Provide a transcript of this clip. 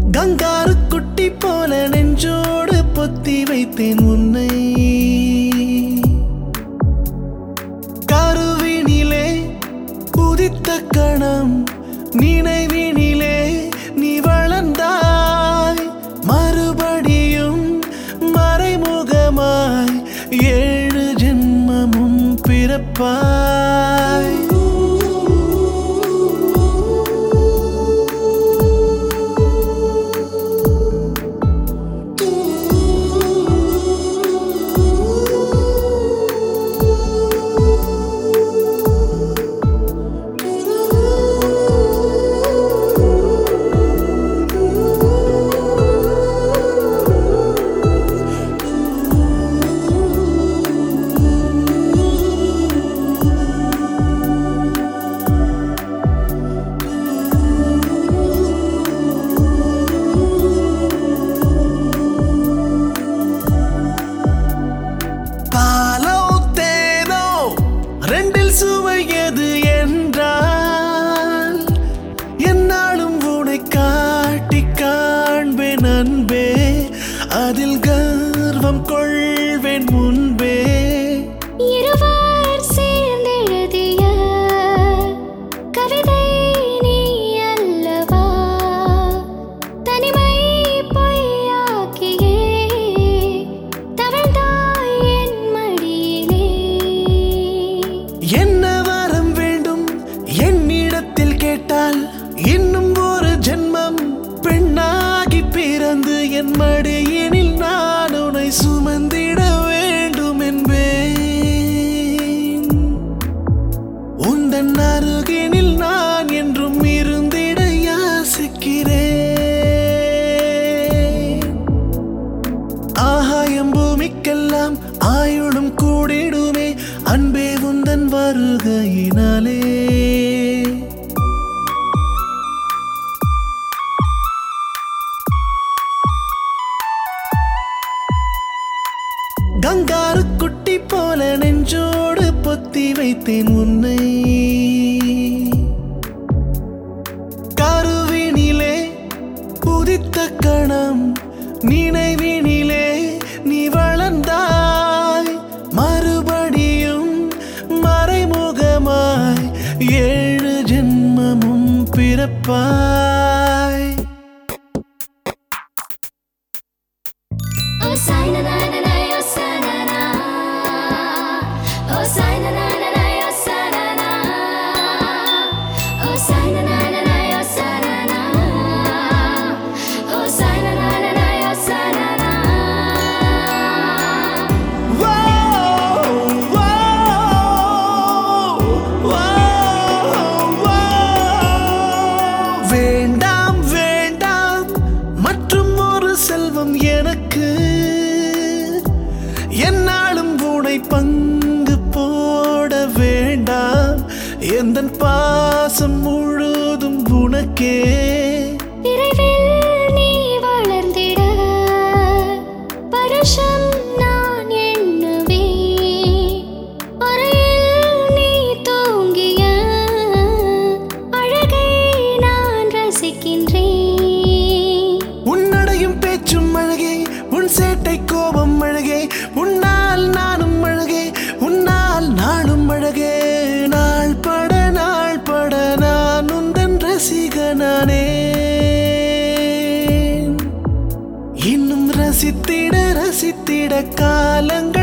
Kangaroo குட்டி போல நெஞ்சோடு பொத்தி வைத்தேன் உன்னை. கருவினிலே உதித்த கணம் நினைவினிலே நீ வளர்ந்தாய். மறுபடியும் மறைமுகமாய் 7 ஜென்மமும் பிறப்பாய். சுவையது என்றால் என்னாலும் உன்னை காட்டி காண்பேன் அன்பே. அதில் கர்வம் கொள்வேன் முன்பே. இருவர் சேர்ந்தெழுதிய கவிதை நீ அல்லவா? தனிமை பொய்யாக்கியே தவழ்ந்தாய் என் மடியிலே. என்ன வரம் வேண்டும் என்னிடத்தில் கேட்டால், இன்னும் ஒரு ஜென்மம் பெண்ணாகி பிறந்து என் மடியினில் நான் உன்னை சுமந்திட வேண்டும் என்பேன். உந்தன் அருகினில் நான் என்றும் இருந்திட யாசிக்கிறேன். ஆகாயம் பூமிக்கெல்லாம் ஆயுளும் கூடிடுமே அன்பே உந்தன் வருகையினாலே. கங்காரு குட்டி போல நெஞ்சோடு பொத்தி வைத்தேன் உன்னை. கருவினிலே உதித்த கணம் நினைவினிலே நீ வளர்ந்தாய். மறுபடியும் மறைமுகமாய் 7 ஜென்மமும் பிறப்பாய். Oh sai na na na na oh sa na na. Oh sai na na na na oh sa na na. Oh sai na na na na oh sa na na. Oh sai na na na na oh sa na na. வேண்டாம் வேண்டாம் மற்றும் ஒரு செல்வம் எனக்கு. என்னாலும் உன்னை பங்கு போட வேண்டாம். எந்தன் பாசம் முழுதும் உனக்கே. விரைவில் நீ வளர்ந்திட பருஷம் நான் எண்ணுவேன். அறையில் நீ தூங்கிய அழகை நான் ரசிக்கின்றேன். உன்னடையும் பேச்சும் அழகே, உன் சேட்டை கோபம் அழகே. உன்னால் நானும் அழகே, உன்னால் நானும் அழகே. நாள் பட நான் உந்தன் ரசிகனானே. இன்னும் ரசித்திட காலங்கள்